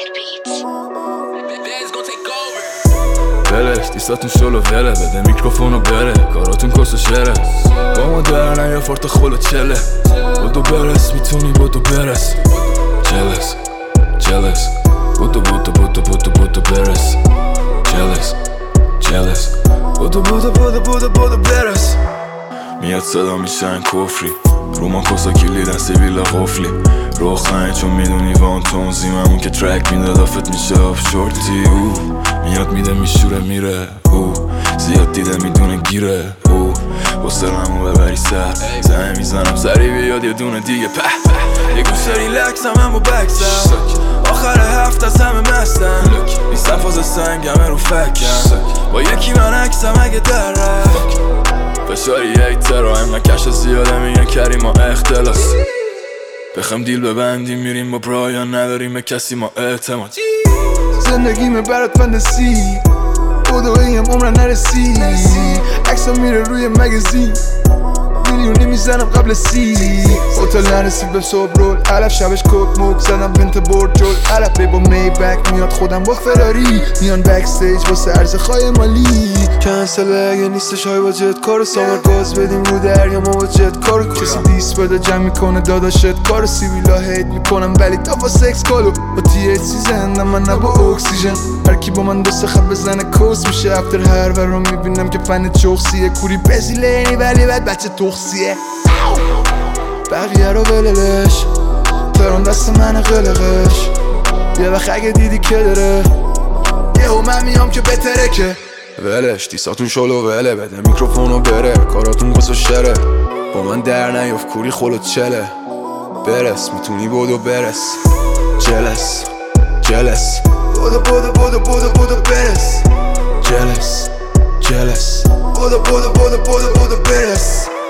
ولش دیستاتون شلو وله بده میکروفونو بره کاراتون کس و شره با ما در نیا فورت خلو چله بودو برس میتونی بودو برس جلس جلس بودو بودو بودو بودو بودو برس جلس جلس بودو بودو بودو بودو بودو برس میاد صدا میشن کفری رو ما کسا کلیدن سیبیلا قفلی رو خنه چون میدونی وان تونزیممون که ترک میده دافت میشه آف شورتی میاد میده میشوره میره زیاد دیده میدونه گیره با سرمو ببری سر زنه میزنم سری بیاد یه دونه دیگه یه گوشه ریلکس هم با بکسم آخر هفت از همه مستم نیستم فاز سنگمه رو فکم با یکی من عکسم اگه در رفت فشاری ایترایم نکش زیاده میگن کریم ما اختلاس بخم دیل ببندیم میریم با برایان نداریم به کسی ما اعتماد زندگیمه برات فندسی بودو بگیم عمرن نرسی عکسا میره روی مگزین میلیونی میزنم قبل هتل نرسید به صبح رول علف شبش کوک موک زدم بنت برد جول علف با می بک میاد خودم با فراری میان بک استیج واسه عرض خواهی مالی کنسل اگه نیستش های با جت کارو سامر گاز بدیم رو دریا ما با جت کارو کسی دیس بده جمع میکنه داداشت کارو سیویلا هیت میکنم ولی تا با سکس کالو با تی ایچ سی زندم من نه با اکسیژن هرکی با من دست خط بزنه کوس میشه افتر هر ورو میبینم که فن چوخسیه کوری بزیلینی ولی بعد بچه تخصیه بقیه رو بللش ترون دست من قلقش یه وقت اگه دیدی که داره یهو من میام که بهتره که ولش دیساتون شلو وله بده میکروفونو بره کاراتون قصه شره با من در نیاف کوری خلو چله برس میتونی بودو برس جلس جلس بودو بودو بودو بودو بودو برس جلس جلس بودو بودو بودو بودو بودو برس